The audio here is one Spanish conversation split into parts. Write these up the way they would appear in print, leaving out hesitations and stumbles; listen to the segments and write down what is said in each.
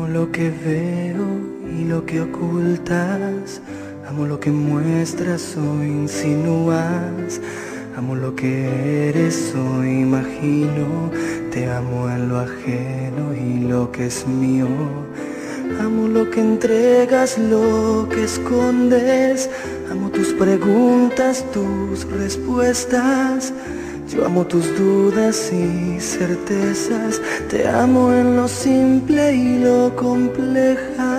Amo lo que veo y lo que ocultas, amo lo que muestras o insinúas, amo lo que eres o imagino, te amo en lo ajeno y lo que es mío. Amo lo que entregas, lo que escondes, amo tus preguntas, tus respuestas. Yo amo tus dudas y certezas, te amo en lo simple y lo compleja.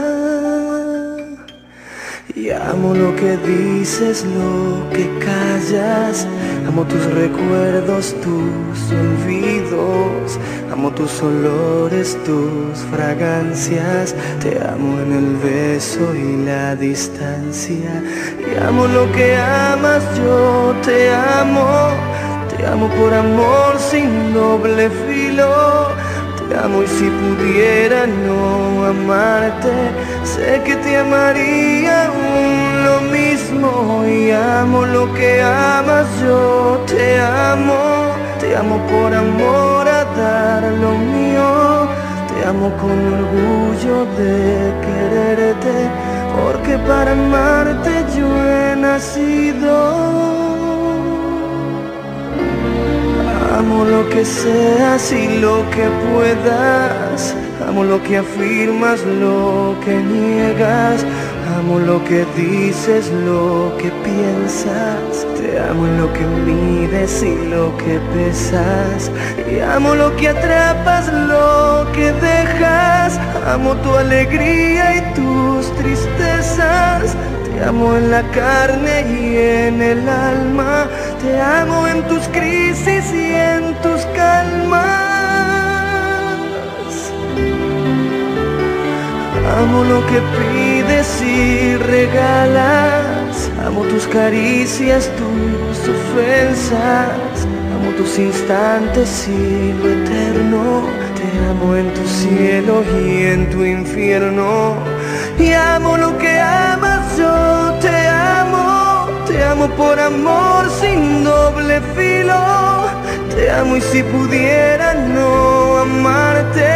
Y amo lo que dices, lo que callas, amo tus recuerdos, tus olvidos, amo tus olores, tus fragancias, te amo en el beso y la distancia. Y amo lo que amas, yo te amo por amor sin doble filo. Te amo y si pudiera no amarte, sé que te amaría aún lo mismo. Y amo lo que amas, yo te amo por amor a dar lo mío. Te amo con orgullo de quererte, porque para amarte yo he nacido. Amo lo que seas y lo que puedas, amo lo que afirmas, lo que niegas, amo lo que dices, lo que piensas, te amo en lo que mides y lo que pesas, y amo lo que atrapas, lo que dejas, amo tu alegría y tus tristezas. Te amo en la carne y en el alma, te amo en tus crisis y en tus calmas. Amo lo que pides y regalas, amo tus caricias, tus ofensas, amo tus instantes y lo eterno. Te amo en tu cielo y en tu infierno. Y amo lo que amas, yo te amo por amor sin doble filo. Te amo y si pudiera no amarte,